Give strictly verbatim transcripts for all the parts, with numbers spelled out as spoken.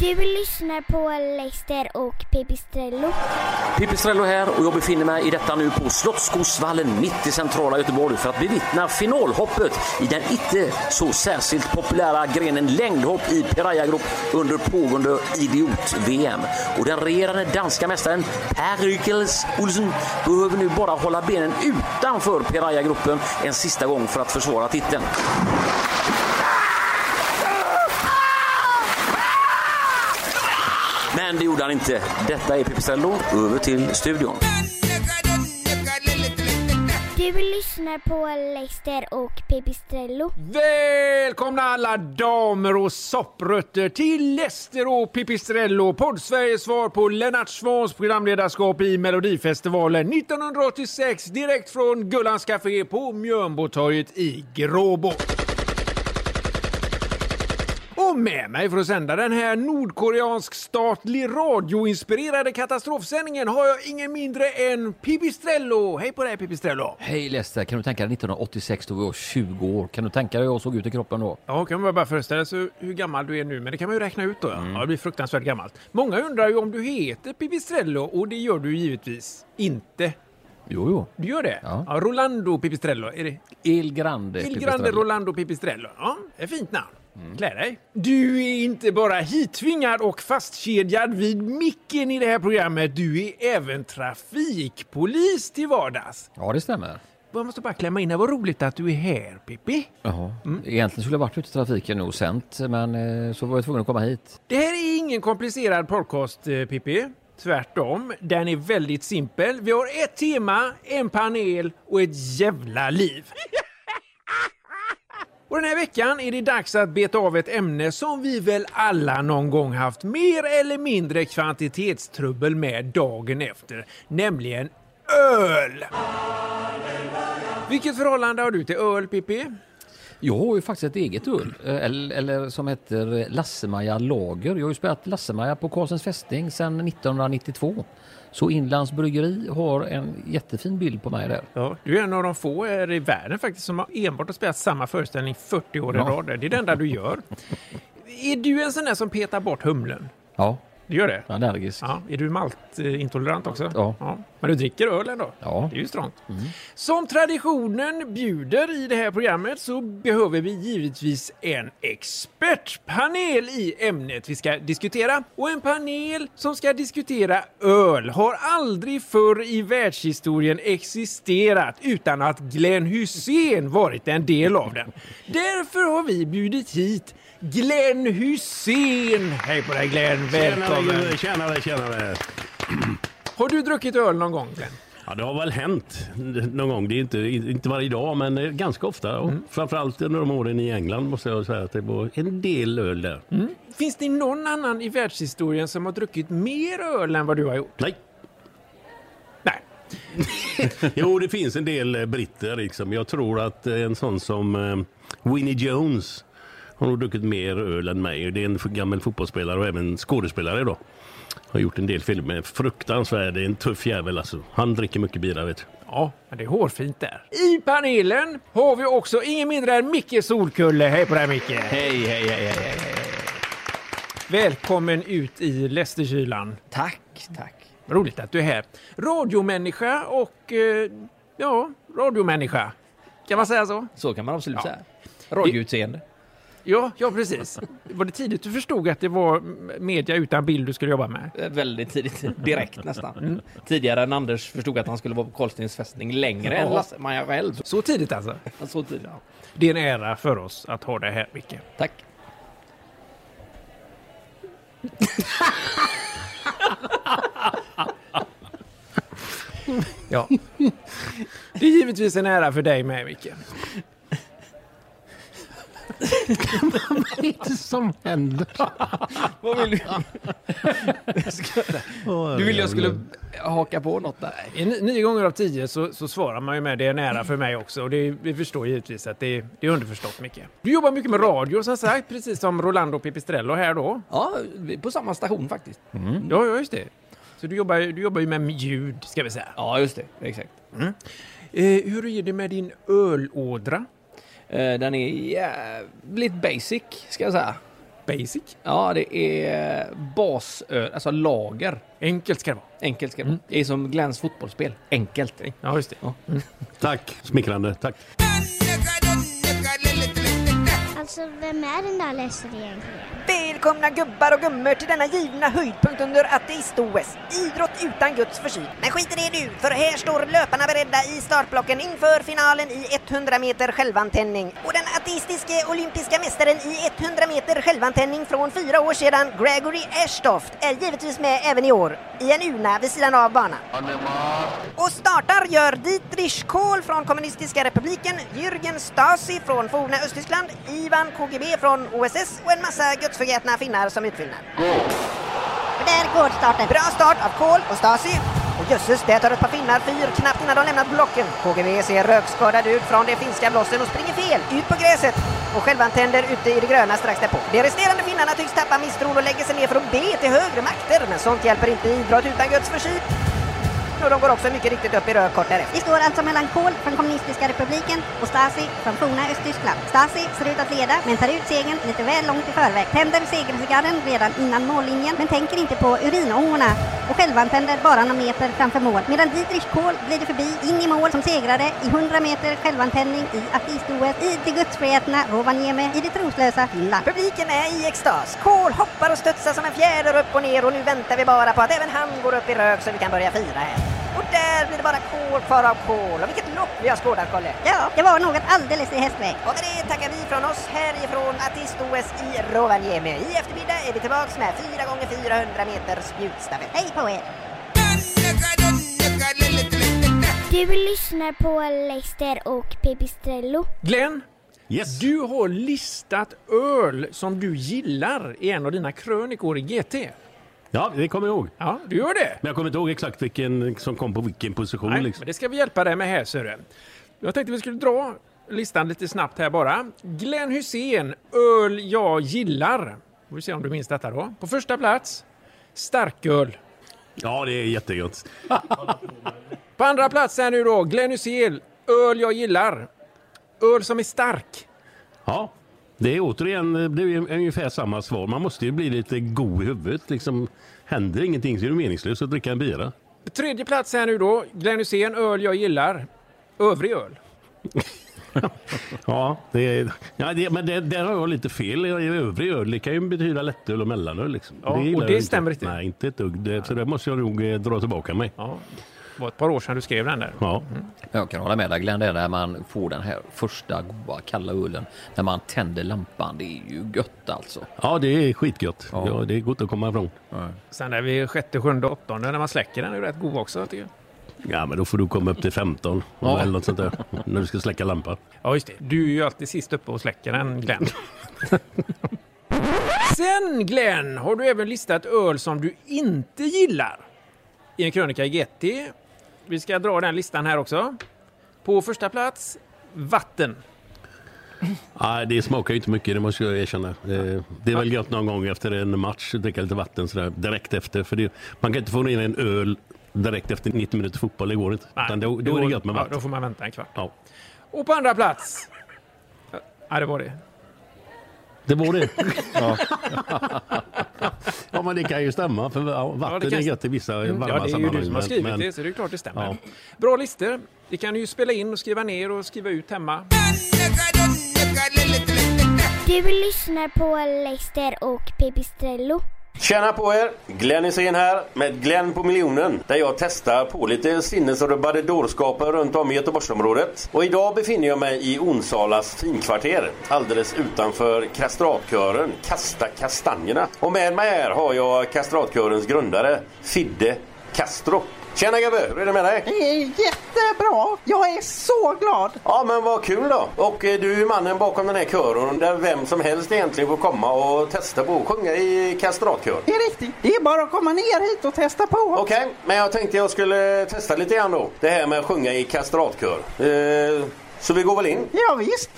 Du lyssnar på Leicester och Pipistrello. Pipistrello här och jag befinner mig i detta nu på Slottsskogsvallen mitt i centrala Göteborg för att bevittna finalhoppet i den inte så särskilt populära grenen längdhopp i Piraya-grupp under pågående idiot-V M. Och den regerande danska mästaren Per Rykels Olsen behöver nu bara hålla benen utanför Piraya-gruppen en sista gång för att försvara titeln. Men det gjorde han inte. Detta är Pipistrello. Över till studion. Du lyssnar på Leicester och Pipistrello. Välkomna alla damer och sopprötter till Leicester och Pipistrello, Poddsveriges svar på Lennart Swahns programledarskap i Melodifestivalen nittonhundraåttiosex, direkt från Gullans Café på Mjölnbotorget i Gråbo. Och med mig för att sända den här nordkoreansk statlig radioinspirerade katastrofsändningen har jag ingen mindre än Pipistrello. Hej på dig Pipistrello. Hej Lester, kan du tänka dig nittonhundraåttiosex då vi var tjugo år? Kan du tänka dig hur jag såg ut i kroppen då? Ja, kan man bara föreställa sig hur gammal du är nu, men det kan man ju räkna ut då. Ja, mm. ja det blir fruktansvärt gammalt. Många undrar ju om du heter Pipistrello och det gör du givetvis inte. Jo, jo. Du gör det? Ja. Ja, Rolando Pipistrello, är det? Il Grande Il Pipistrello. Grande Rolando Pipistrello. Ja, det är fint namn. Mm. Klä dig. Du är inte bara hitvingad och fastkedjad vid micken i det här programmet. Du är även trafikpolis till vardags. Ja, det stämmer. Jag måste bara klämma in. Det var roligt att du är här, Pippi. Jaha. Mm. Egentligen skulle jag varit ute i trafiken och sent, men eh, så var jag tvungen att komma hit. Det här är ingen komplicerad podcast, eh, Pippi. Tvärtom, den är väldigt simpel. Vi har ett tema, en panel och ett jävla liv. Och den här veckan är det dags att beta av ett ämne som vi väl alla någon gång haft mer eller mindre kvantitetstrubbel med dagen efter, nämligen öl. Vilket förhållande har du till öl, Pippi? Jag har ju faktiskt ett eget öl, eller, eller som heter Lasse-Maja Lager. Jag har ju spelat Lasse-Maja på Karlsens fästning sedan nittonhundranittiotvå. Så Inlands bryggeri har en jättefin bild på mig där. Ja, du är en av de få här i världen faktiskt som har enbart spelat samma föreställning fyrtio år i Ja. rad. Det är det enda du gör. Är du en sån där som petar bort humlen? Ja. Du gör det? Allergisk. Ja. Är du maltintolerant också? Ja. ja. Men du dricker öl ändå? Ja. Det är ju strångt. Mm. Som traditionen bjuder i det här programmet så behöver vi givetvis en expertpanel i ämnet vi ska diskutera. Och en panel som ska diskutera öl har aldrig förr i världshistorien existerat utan att Glenn Hysén varit en del av den. Därför har vi bjudit hit Glenn Hysén. Hej på dig Glenn, välkommen. Tjenare, tjenare. Har du druckit öl någon gång Glenn? Ja, det har väl hänt någon gång. Det är inte, inte varje dag, men ganska ofta. Och mm. framförallt under de åren i England måste jag säga att det var en del öl där. Mm. Finns det någon annan i världshistorien som har druckit mer öl än vad du har gjort? Nej. Nej. Jo, det finns en del britter liksom. Jag tror att en sån som Winnie Jones har nog druckit mer öl än mig. Det är en gammal fotbollsspelare och även skådespelare då. Har gjort en del filmer. Fruktansvärd, det är en tuff jävel alltså. Han dricker mycket bira, vet du. Ja, men det är hårfint där. I panelen har vi också ingen mindre än Micke Solkulle. Hej på dig Micke. Hej, hej, hej, hej, hej. Välkommen ut i Lästerkylan. Tack, tack. Roligt att du är här. Radiomänniska och, eh, ja, radiomänniska. Kan man säga så? Så kan man absolut Ja. säga. Radioutseende. Ja, ja, precis. Var det tidigt du förstod att det var media utan bild du skulle jobba med? Väldigt tidigt, direkt nästan. Mm. Tidigare än Anders förstod att han skulle vara på Karlstens fästning längre Ja. än Lasse-Maja själv. Så tidigt alltså? Så tidigt, ja. Det är en ära för oss att ha det här, Micke. Tack. Ja. Det är givetvis en ära för dig med, Micke. Vad är det som händer? Vad vill du? Du ville jag skulle haka på något där. I nio gånger av tio så, så svarar man ju med det är en ära för mig också. Och det, vi förstår givetvis att det, det är underförstått mycket. Du jobbar mycket med radio som sagt, precis som Rolando Pipistrello här då. Ja, på samma station faktiskt. Mm. Ja, ja, just det. Så du jobbar, du jobbar ju med ljud, ska vi säga. Ja, just det. Exakt. Mm. Eh, hur är det med din ölådra? Eh, den är jävligt basic, ska jag säga. Basic. Ja, det är basöl, alltså lager. Enkelt ska det vara. Enkelt ska det vara. Det är som Glens fotbollsspel. Enkelt. Ja, just det. Ja. Mm. Tack, smickrande, tack. Alltså, vem är den där Leslie egentligen? Välkomna gubbar och gummor till denna givna höjdpunkt under ateist-O S. Idrott utan Guds försyn. Men skit i det nu, för här står löparna beredda i startblocken inför finalen i hundra meter självantändning. Och den ateistiske olympiska mästaren i hundra meter självantändning från fyra år sedan, Gregory Ashtoft, är givetvis med även i år i en urna vid sidan av banan. Och startar gör Dietrich Kohl från kommunistiska republiken, Jürgen Stasi från forna Östtyskland, Ivan K G B från O S S och en massa gudsförgätna finnar som utfyllnad. Och där går starten. Bra start av Kohl och Stasi. Och jösses, det tar ett par finnar fyr knappt innan de lämnat blocken. K G B ser rökskadad ut från det finska blossen och springer fel ut på gräset. Och självantänder ute i det gröna strax därpå. De resterande finnarna tycks tappa misstron och lägger sig ner för att be till högre makter. Men sånt hjälper inte idrott utan Guds försyn. Och de går också mycket riktigt upp i rök kort därefter. Det står alltså mellan Kohl från kommunistiska republiken och Stasi från forna Östtyskland. Stasi ser ut att leda men tar ut segern lite väl långt i förväg. Tänder segercigarren redan innan mållinjen men tänker inte på urinångorna och självantänder bara några meter framför mål. Medan Dietrich Kohl glider förbi in i mål som segrare i hundra meter självantändning i ateist-O S i det gudsförgätna Rovaniemi i det troslösa Finland. Publiken är i extas. Kohl hoppar och studsar som en fjäder upp och ner och nu väntar vi bara på att även han går upp i rök så vi kan börja fira här. Och där blir det bara Kohl kvar av Kohl. Och vilket lopp vi har skådat, Kolle. Ja, det var något alldeles i hästväg. Och med det tackar vi från oss härifrån ateist-O S i Rovaniemi. I eftermiddag är vi tillbaks med fyra gånger fyrahundra meter spjutstafett. Hej på er! Du lyssnar på Leicester och Pipistrello. Glenn, Yes. du har listat öl som du gillar i en av dina krönikor i G T. Ja, det kommer jag ihåg. Ja, du gör det. Men jag kommer inte ihåg exakt vilken som kom på vilken position. Nej, liksom. men det ska vi hjälpa dig med här, så det. Jag tänkte vi skulle dra listan lite snabbt här bara. Glenn Hussein, öl jag gillar. Vi får se om du minns detta då. På första plats, starköl. Ja, det är jättegott. På andra plats är nu då, Glenn Hussein, öl jag gillar. Öl som är stark. Ja, det är återigen det är ungefär samma svar. Man måste ju bli lite god i huvudet. Liksom, händer ingenting så är det meningslöst att dricka en bira. På tredje plats är nu då, Glenn Hussein, öl jag gillar. Övrig öl. Ja, det är, ja det, men det, där har jag lite fel. Övrig öl, det kan ju betyda lättöl och mellanöl. Liksom. Ja, det och det inte. stämmer inte. Nej, inte ett dugg. Det, så där måste jag nog eh, dra tillbaka mig. Ja, det var ett par år sedan du skrev den där. Ja. Mm. Jag kan hålla med dig, Glenn, det är när man får den här första goda kalla ölen. När man tänder lampan, det är ju gött alltså. Ja, det är skitgött. Ja. Ja, det är gott att komma ifrån. Ja. Sen är vi sjätte, sjunde, åttonde när man släcker den är ju rätt god också, tycker jag. Ja, men då får du komma upp till femton. Ja. Eller något sånt där. När du ska släcka lampan. Ja, just det. Du är ju alltid sist uppe och släcker den, Glenn. Sen, Glenn, har du även listat öl som du inte gillar i en krönika i G T. Vi ska dra den listan här också. På första plats, vatten. Nej, det smakar ju inte mycket, det måste jag erkänna. Det, det är väl gött någon gång efter en match att dricka lite vatten sådär, direkt efter. För det, man kan inte få ner en öl direkt efter nittio minuter fotboll, det går inte. Nej, Utan då, då är det gött med vatten. Ja, då får man vänta en kvart. Ja. Och på andra plats. Ja, det var det. Det var det. Ja. Ja, men det kan ju stämma. För ja, vatten Ja, det kan... är gött i vissa mm, varma ja, det är ju du som har skrivit men... det, så det är klart det stämmer. Ja. Bra listor. Det kan du ju spela in och skriva ner och skriva ut hemma. Du lyssnar på Leicester och Pipistrello. Tjena på er, Glenn Hussein här med Glenn på miljonen, där jag testar på lite sinnesrubbade dårskaper runt om i Göteborgsområdet. Och idag befinner jag mig i Onsalas finkvarter, alldeles utanför kastratkören Kasta Kastanjerna. Och med mig här har jag kastratkörens grundare, Fidde Castro. Tjena gubbe, hur är det med dig? Det är jättebra, jag är så glad. Ja, men vad kul då. Och eh, du är mannen bakom den här kören där vem som helst egentligen får komma och testa på att sjunga i kastratkör. Det är riktigt, det är bara att komma ner hit och testa på. Okej, okay, men jag tänkte jag skulle testa lite grann då. Det här med att sjunga i kastratkör. Eh, så vi går väl in? Ja visst.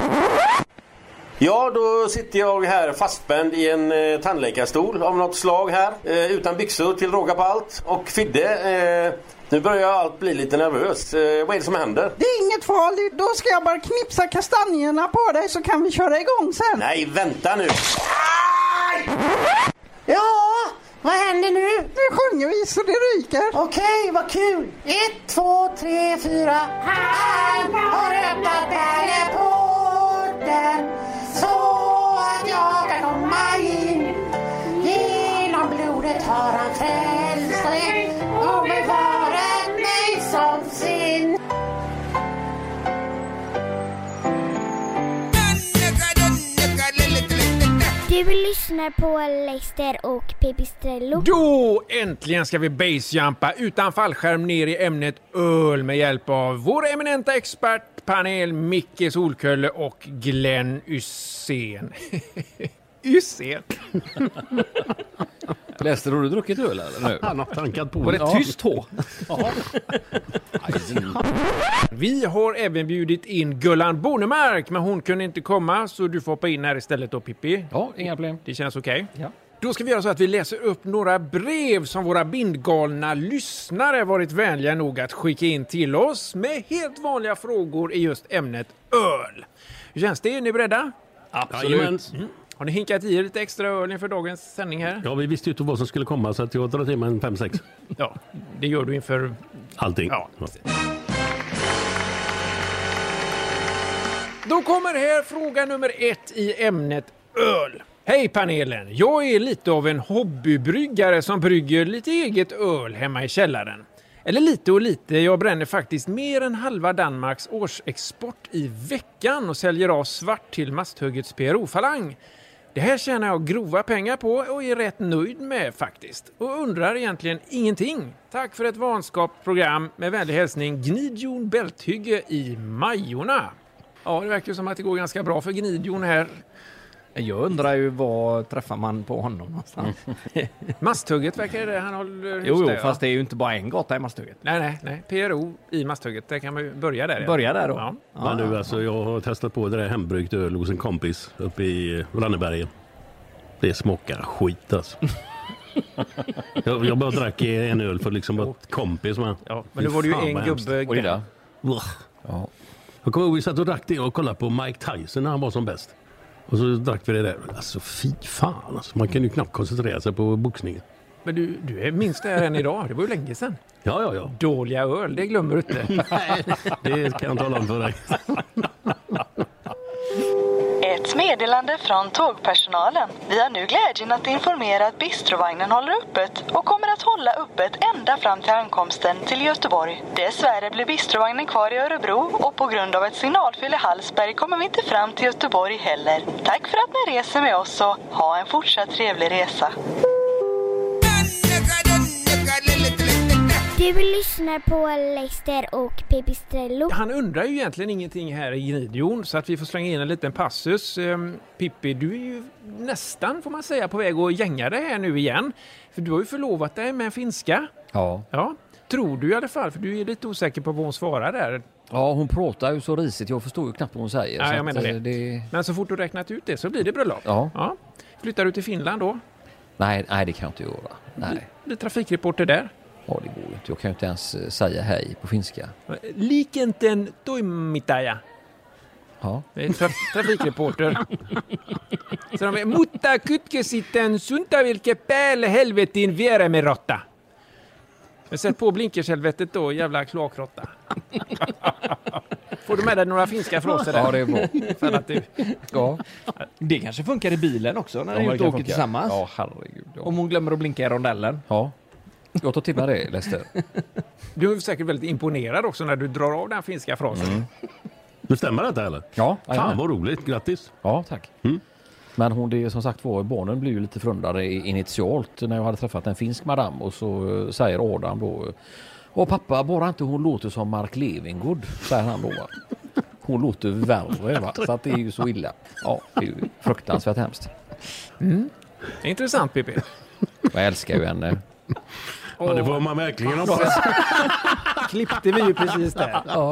Ja, då sitter jag här fastspänd i en eh, tandläkarstol av något slag här. Eh, utan byxor till råga på allt. Och Fidde, eh, nu börjar allt bli lite nervös. Eh, vad är det som händer? Det är inget farligt, då ska jag bara knipsa kastanjerna på dig så kan vi köra igång sen. Nej, vänta nu. Ja, vad händer nu? Nu sjunger vi så det ryker. Okej, vad kul. Ett, två, tre, fyra. Han har öppnat pärleporten så att jag kan komma in. Genom blodet har han frälst mig och bevarat mig som sin. Du lyssnar på Leicester och Pipistrello. Då äntligen ska vi basejumpa utan fallskärm ner i ämnet öl med hjälp av vår eminenta expertpanel Micke Solkölle och Glenn Ysén. Ysén? Lester, har du druckit öl eller nu? Han har tankat på. Var det Ja. tyst H? Vi har även bjudit in Gullan Bonemark, men hon kunde inte komma så du får hoppa in här istället då, Pippi. Ja, inga problem. Det känns okej. Ja. Då ska vi göra så att vi läser upp några brev som våra bindgalna lyssnare varit vänliga nog att skicka in till oss med helt vanliga frågor i just ämnet öl. Hur känns det? Är ni beredda? Absolut. Mm. Har ni hinkat i lite extra öl inför dagens sändning här? Ja, vi visste ju inte vad som skulle komma så att jag drar till med en fem sex. Ja, det gör du inför... Allting. Ja. Då kommer här fråga nummer ett i ämnet öl. Hej panelen, jag är lite av en hobbybryggare som brygger lite eget öl hemma i källaren. Eller lite och lite, jag bränner faktiskt mer än halva Danmarks årsexport i veckan och säljer av svart till Masthuggets P R O-falang. Det här tjänar jag grova pengar på och är rätt nöjd med faktiskt. Och undrar egentligen ingenting. Tack för ett vanskapsprogram med vänlig hälsning Gnidjon Bälthygge i Majorna. Ja, det verkar som att det går ganska bra för Gnidjon här. Jag undrar ju vad träffar man på honom någonstans. Masthugget verkar det han håller hus Jo, jo, där, fast ja. det är ju inte bara en gata i Masthugget. Nej, nej, nej. P R O i Masthugget, där kan man ju börja där. Ja. Börja där då? Ja. Men nu, alltså, jag har testat på det där hembryggt öl hos en kompis uppe i Rannebergen. Det smakar skit alltså. jag, jag bara drack en öl för liksom ett kompis med. Ja, men nu var det ju en gubbe. Oj då. Ja. Jag kommer ihåg vi satt och drack det och kollade på Mike Tyson när han var som bäst. Och så drack vi det där. Alltså fy fan alltså. Man kan ju knappt koncentrera sig på boxningen. Men du, du är minst där än idag. Det var ju länge sedan. Ja, ja, ja. Dåliga öl, det glömmer du inte. Nej, det kan jag tala om för dig. Ett meddelande från tågpersonalen. Vi har nu glädjen att informera att bistrovagnen håller öppet och kommer att hålla öppet ända fram till ankomsten till Göteborg. Dessvärre blir bistrovagnen kvar i Örebro och på grund av ett signalfel i Hallsberg kommer vi inte fram till Göteborg heller. Tack för att ni reser med oss och ha en fortsatt trevlig resa. Du lyssnar på Leicester och Pipistrello. Han undrar ju egentligen ingenting här i Gnidjon så att vi får slänga in en liten passus. Um, Pippi, du är ju nästan, får man säga, på väg att gänga dig här nu igen. För du har ju förlovat dig med en finska. Ja. Ja. Tror du i alla fall, för du är lite osäker på vad hon svarar där. Ja, hon pratar ju så risigt. Jag förstår ju knappt vad hon säger. Ja, så jag menar att, det. eh, det. Men så fort du räknat ut det så blir det bröllop. Ja. Ja. Flyttar du till Finland då? Nej, nej, det kan jag inte göra. Nej. Blir trafikreporter där? Ja, det går ju inte. Jag kan ju inte ens eh, säga hej på finska. Likenten toimittaja. Ja. Det är tra- trafikreporter. Så de är mutta kytkesitten suntavilke päälle helvetin vieremerotta. Jag sätter på blinkershelvetet då, jävla kloakrotta. Får du med dig några finska fraser där? Ja, det är bra. För att du... Ja. Det kanske funkar i bilen också när Ja, ni det är ute kan och åker funka. tillsammans. Ja, herregud. Ja. Om hon glömmer att blinka i rondellen. Ja. Jag tar till mig det, Lester. Du är säkert väldigt imponerad också när du drar av den finska frasen. Mm. Du stämmer detta eller? Ja, Fan vad roligt, grattis. Ja, tack. Mm. Men hon, det som sagt var, barnen blev ju lite förundrade initialt när jag hade träffat en finsk madam och så uh, säger Adam då: "Åh pappa, bara inte hon låter som Mark Levengood", säger han då. Va? Hon låter värre, va? Så att det är ju så illa. Ja, det är ju fruktansvärt hemskt. Mm. Intressant, Pippi. Jag älskar ju henne. Ja, det får man verkligen hoppas. Klippte vi ju precis där. Ja.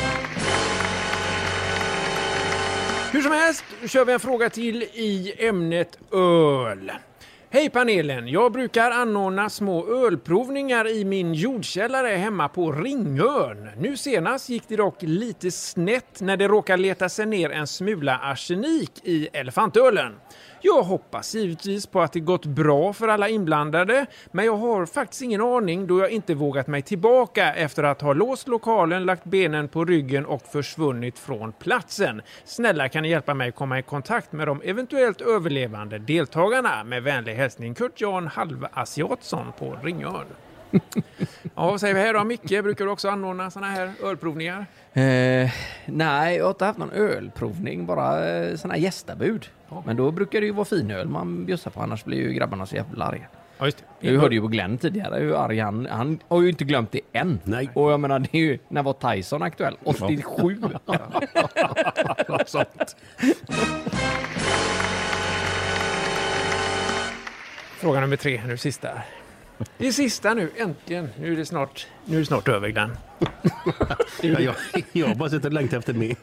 Hur som helst kör vi en fråga till i ämnet öl. Hej panelen, jag brukar anordna små ölprovningar i min jordkällare hemma på Ringön. Nu senast gick det dock lite snett när det råkade leta sig ner en smula arsenik i elefantölen. Jag hoppas givetvis på att det gått bra för alla inblandade, men jag har faktiskt ingen aning då jag inte vågat mig tillbaka efter att ha låst lokalen, lagt benen på ryggen och försvunnit från platsen. Snälla kan ni hjälpa mig komma i kontakt med de eventuellt överlevande deltagarna? Med vänlig hälsning Kurt Jan Halvasiatsson på Ringön. Ja, vad säger vi här då? Micke, brukar du också anordna såna här ölprovningar? Eh, nej, jag har inte haft någon ölprovning, bara eh, såna här gästabud. Ja. Men då brukar det ju vara finöl man bjussar på, annars blir ju grabbarna så jävla arga. Ja, just det. Jag hörde ju på Glenn tidigare hur arg han, han har ju inte glömt det än. Nej. Och jag menar, det är ju, när var Tyson aktuell? åttiosju. Ja. Sånt. Fråga nummer tre, nu sista. Det är sista nu, äntligen. Nu är det snart, nu är det snart över, Glenn. Ja, jag, jag har bara suttit och längtat efter mer.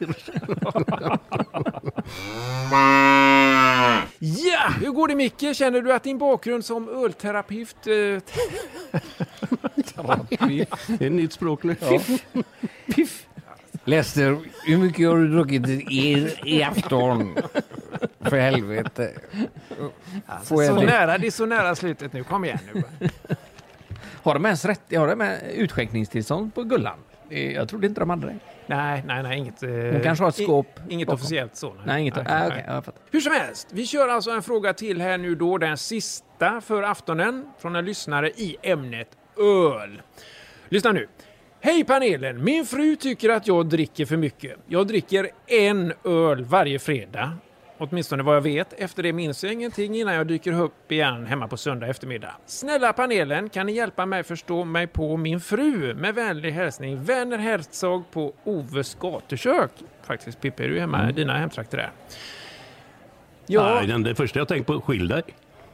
Ja, hur går det Micke? Känner du att din bakgrund som ölterapeut... Eh, terapi. Det är ett nytt språk nu. Ja. Piff. Lester, hur mycket har du druckit i, i afton? För helvete. Alltså, så nära, det är så nära slutet nu. Kom igen nu. Har de ens rätt? Har de med utskänkningstillstånd på Gullan? Jag trodde inte de hade det. Nej, nej, nej. Inget, Hon kanske har ett skåp. Inget bakom. Officiellt så. Nej, nej inget. Nej, nej, okay, jag fattar. Hur som helst, vi kör alltså en fråga till här nu då. Den sista för aftonen från en lyssnare i ämnet öl. Lyssna nu. Hej panelen, min fru tycker att jag dricker för mycket. Jag dricker en öl varje fredag. Åtminstone vad jag vet. Efter det minns jag ingenting innan jag dyker upp igen hemma på söndag eftermiddag. Snälla panelen, kan ni hjälpa mig förstå mig på min fru? Med vänlig hälsning, Werner Herzog på Oves gatukök. Faktiskt, Pippi, är du hemma i mm. dina hemtrakter där? Ja. Nej, det första jag tänkte på, skilj dig.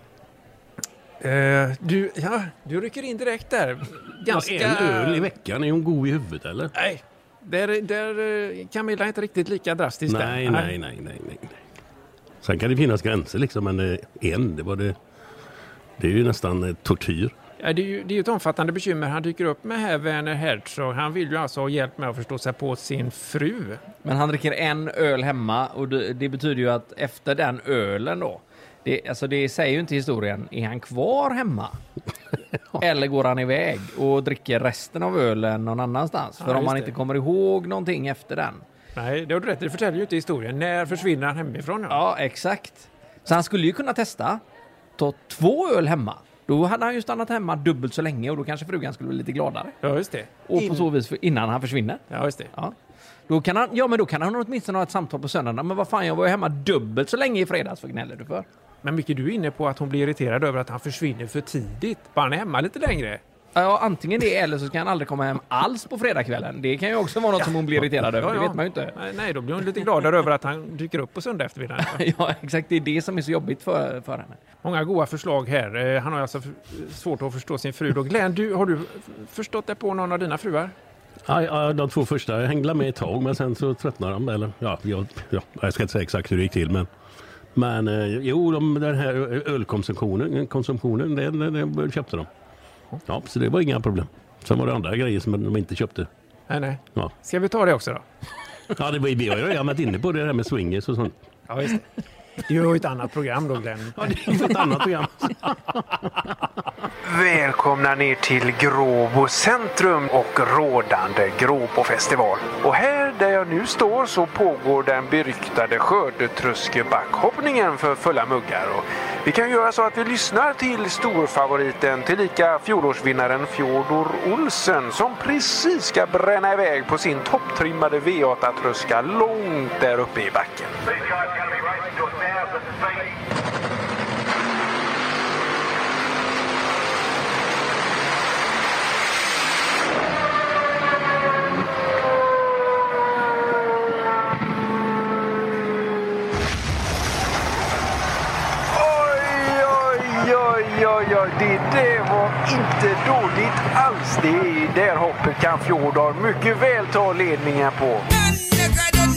Uh, du, ja, du rycker in direkt där. Ganska... Ja, en öl i veckan, är hon god i huvudet eller? Nej, där, där Camilla är inte riktigt lika drastiskt. Nej, där. nej, nej, nej, nej. Sen kan det finnas gränser liksom, men en, det var det, det är ju nästan eh, tortyr. Ja, det är ju det är ett omfattande bekymmer han dyker upp med här, Werner Herzog. Han vill ju alltså ha hjälp med att förstå sig på sin fru. Men han dricker en öl hemma och det, det betyder ju att efter den ölen då, det, alltså det säger ju inte historien, är han kvar hemma? Eller går han iväg och dricker resten av ölen någon annanstans? För ja, om man inte kommer ihåg någonting efter den. Nej, det har du rätt. Det förtäljer ju inte historien. När försvinner han hemifrån? Ja, ja exakt. Så han skulle ju kunna testa. Ta två öl hemma. Då hade han ju stannat hemma dubbelt så länge. Och då kanske frugan skulle bli lite gladare. Ja, just det. Och In... på så vis innan han försvinner. Ja, just det. Ja. Då kan han, ja, men då kan han åtminstone ha ett samtal på söndagen. Men vad fan, jag var ju hemma dubbelt så länge i fredags. Vad gnäller du för? Men mycket du är inne på att hon blir irriterad över att han försvinner för tidigt. Bara han är hemma lite längre. Ja, antingen det eller så kan han aldrig komma hem alls på fredagskvällen. Det kan ju också vara något ja. som hon blir irriterad över, ja, ja. Det vet man ju inte. Nej, nej, då blir hon lite gladare över att han dyker upp på söndag eftermiddag. Ja, exakt. Det är det som är så jobbigt för, för henne. Många goda förslag här. Han har alltså svårt att förstå sin fru. Då. Glenn, du, har du förstått det på någon av dina fruar? Ja, ja, de två första hängde med ett tag, men sen så tröttnade de. Eller, ja, jag, ja, jag ska inte säga exakt hur det gick till, men Men eh, jo, de, den här ölkonsumtionen konsumtionen, den, den, den köpte de. Ja, så det var inga problem. Sen var det andra grejer som de inte köpte. Nej, nej. Ja. Ska vi ta det också då? Ja, det var, vi har ju redan varit inne på det här med swingers och sånt. Ja, just det. Det är ju ett annat program då, Glenn. Ja, det är ju ett annat program. Välkomna ner till Gråbo centrum och rådande Gråbo-festival. Och här där jag nu står så pågår den beryktade skördetröskebackhopningen för fulla muggar. Och vi kan göra så att vi lyssnar till storfavoriten tillika fjolårsvinnaren Fjodor Olsen som precis ska bränna iväg på sin topptrimmade V åtta-tröska långt där uppe i backen. Ja, ja, det där var inte dåligt alls. Det där hoppet kan Fjodor mycket väl ta ledningen på.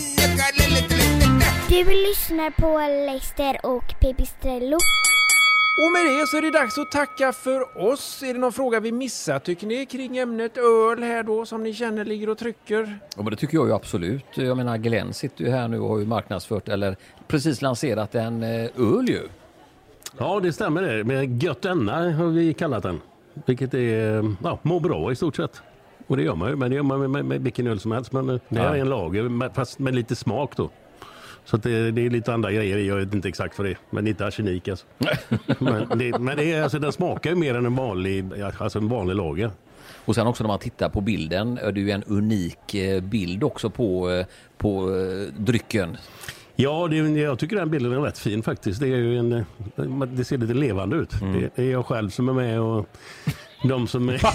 Du lyssnar på Lester och Pipistrello. Och med det så är det dags att tacka för oss. Är det någon fråga vi missar tycker ni kring ämnet öl här då som ni känner ligger och trycker? Ja, men det tycker jag ju absolut. Jag menar Glenn sitter ju här nu och har ju marknadsfört eller precis lanserat en öl ju. Ja, det stämmer det. Men Göttenna har vi kallat den. Vilket är, ja, må bra i stort sett. Och det gör man ju, men det gör man med, med, med vilken öl som helst. Men det ja. är en lager, fast med lite smak då. Så att det, det är lite andra grejer, jag vet inte exakt för det. Men inte arsenik alltså. men det, men det är, alltså, den smakar ju mer än en vanlig, alltså en vanlig lager. Och sen också när man tittar på bilden, är det ju en unik bild också på, på drycken. Ja, det, jag tycker den bilden är rätt fin faktiskt. Det, är ju en, det ser lite levande ut. Mm. Det, det är jag själv som är med och de som är...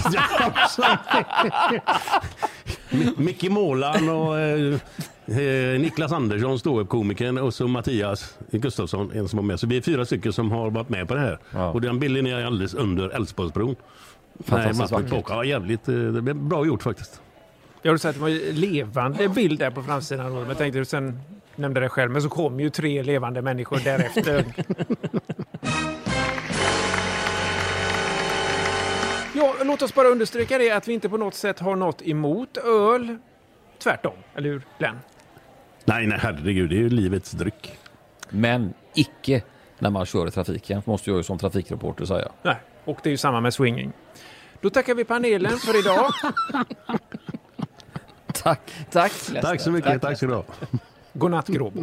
Micke Målan och eh, Niklas Andersson, ståuppkomikern, och så Mattias Gustafsson, en som var med. Så vi är fyra stycken som har varit med på det här. Ja. Och den bilden är alldeles under Älvsborgsbron. Fantastiskt vackert. Ja, jävligt. Det blev bra gjort faktiskt. Jag har sett att det var en levande bild där på framsidan. Men jag tänkte att sen nämnde det själv. Men så kom ju tre levande människor därefter. Ja, låt oss bara understryka det att vi inte på något sätt har något emot öl. Tvärtom, eller hur, Glenn? Nej, nej, herregud, det är ju livets dryck. Men icke när man kör i trafiken, måste jag ju som trafikreporter säga. Nej, och det är ju samma med swinging. Då tackar vi panelen för idag. Tack, tack. Tack så mycket, tack, tack så bra. Godnatt, Gråbo.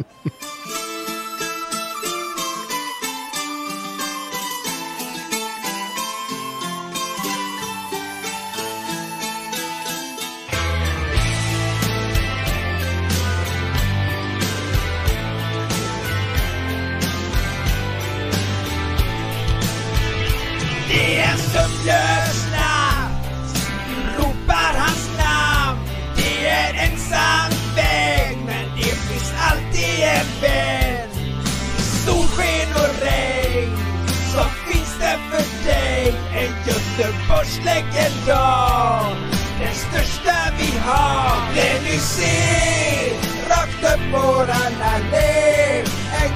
Det är en sömnlös natt, ropar hans namn. Det är ensam väg, men det finns alltid en vän. Solsken och regn, så finns det för dig en Göteborgslegendar. Den största vi har, den du ser rakt upp våran allé. En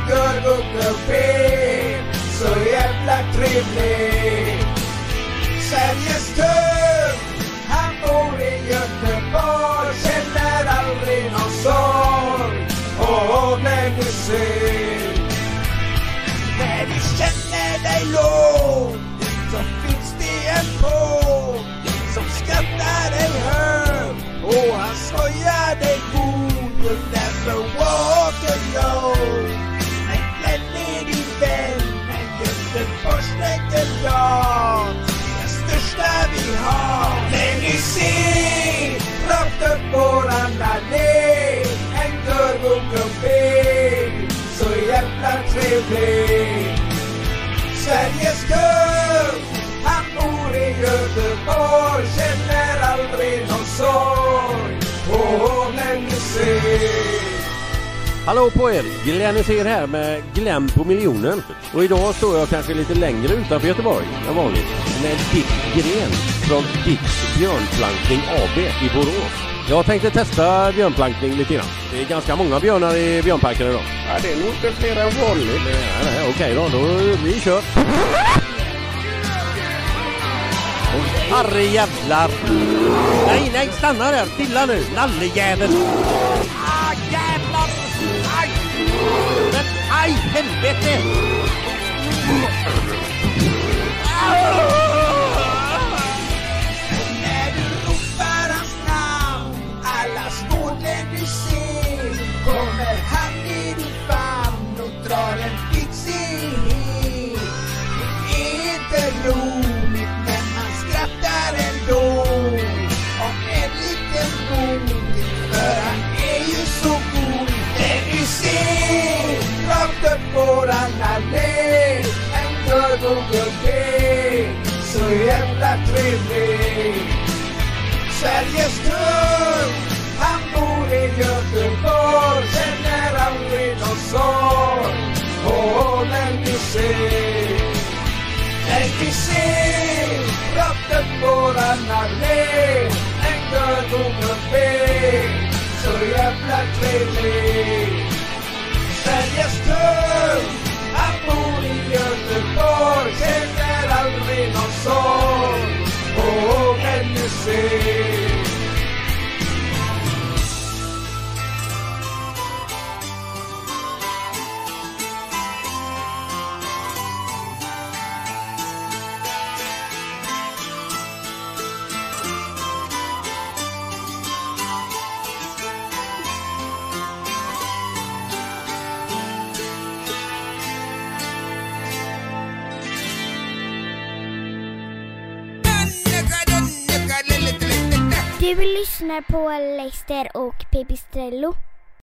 gurgogubbe, så jävla trevlig. Sveriges kung, han bor i Göteborg, känner aldrig någon sorg. Och när du ser, när du känner dig låg, så finns det en båt som skrattar dig hög. Och han skojar dig god, you'll never walk alone. Men Glenn är din vän, en Göteborgslegendar. Den största vi har, när ni ser rakt upp våran allé. En gurgogubbe, så jävla trevlig. Sveriges kung, han bor i Göteborg, känner aldrig någon sorg. Och när ni ser. Hallå på er, Glenn är här med Glenn på miljonen. Och idag står jag kanske lite längre utanför Göteborg än vanligt med Dick Gren från Dicks björnplankning A B i Borås. Jag tänkte testa björnplankning lite grann. Det är ganska många björnar i björnparken idag. Ja, det är nog inte fler än vanligt. Nej, nej, okej då, då vi kör. Harry jävlar. Nej, nej, stanna där, stilla nu, nallejävel. Ah, jävlar. Aj! Men, aj, helvete! När du ropar hans namn, alla skålen du ser, kommer han i din famn och drar en pixie hit. Det är inte roligt, men man skrattar ändå om en liten godis, för han är ju så god. Du ser rakt upp våran allé, en gurgogubbe, så jävla trevlig. Sveriges kung, han bor i Göteborg, känner aldrig någon sorg. Och när du ser, när du ser rakt upp våran allé, en gurgogubbe, så jävla trevlig. Sveriges kung, han bor i Göteborg, Du lyssnar på Leicester och Pipistrello.